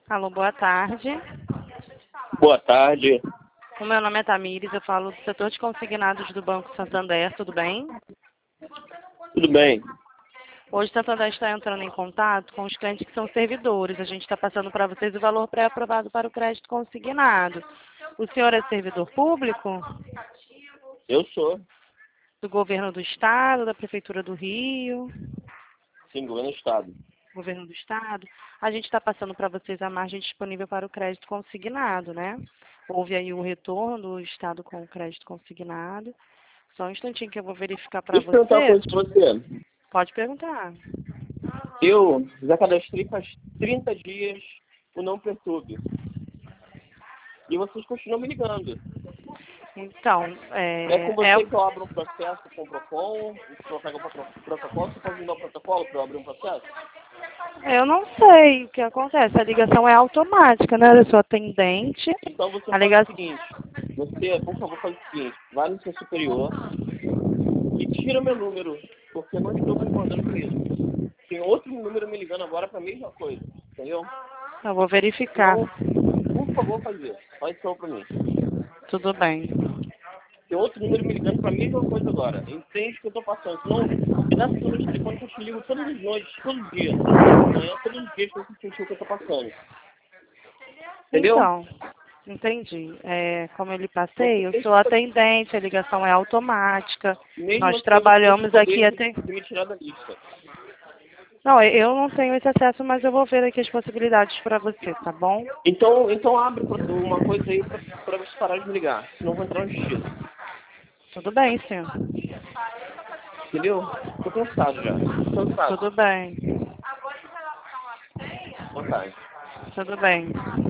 Alô, boa tarde. Boa tarde. O meu nome é Tamires, eu falo do setor de consignados do Banco Santander, tudo bem? Tudo bem? Hoje o Santander está entrando em contato com os clientes que são servidores. A gente está passando para vocês o valor pré-aprovado para o crédito consignado. O senhor é servidor público? Eu sou. Do governo do estado, da prefeitura do Rio? Sim, governo do estado. Governo do estado? A gente está passando para vocês a margem disponível para o crédito consignado, né? Houve aí o retorno do estado com o crédito consignado. Só um instantinho que eu vou verificar para Deixa eu perguntar uma você. coisa pra você. Pode perguntar. Eu já cadastrei faz 30 dias o Não Perturbe. E vocês continuam me ligando. Então, É com você que eu abro um processo com o PROCON? Você pega o protocolo? Você pode me dar o protocolo para eu abrir um processo? eu não sei o que acontece. A ligação é automática, né? Da sua atendente. Então você A faz o ligação. seguinte. Você, por favor, faz o seguinte. Vai no seu superior e tira meu número. Porque eu não estou concordando com isso. Tem outro número me ligando agora para a mesma coisa. Entendeu? Eu vou verificar. Então, por favor, faz isso. Faz isso para mim. Tudo bem. Tem outro número me ligando para a mesma coisa agora. Entende o que eu estou passando. Senão, me dá esse número de telefone que eu te ligo todas as noites, todos os dias. Amanhã, todos os dias para você sentir o que eu estou passando. Entendeu? Então, entendi. Como eu lhe passei, Você eu tem sou que, atendente, a ligação é automática. mesmo Nós assim, você tem que trabalhamos aqui poder até. me tirar da lista. Não, eu não tenho esse acesso, mas eu vou ver aqui as possibilidades para você, tá bom? Então abre uma coisa aí para você parar de me ligar. Senão eu vou entrar na justiça. Tudo bem, senhor. Entendeu? Tô cansado já. Tô cansado. Tudo bem. Boa tarde. Tudo bem.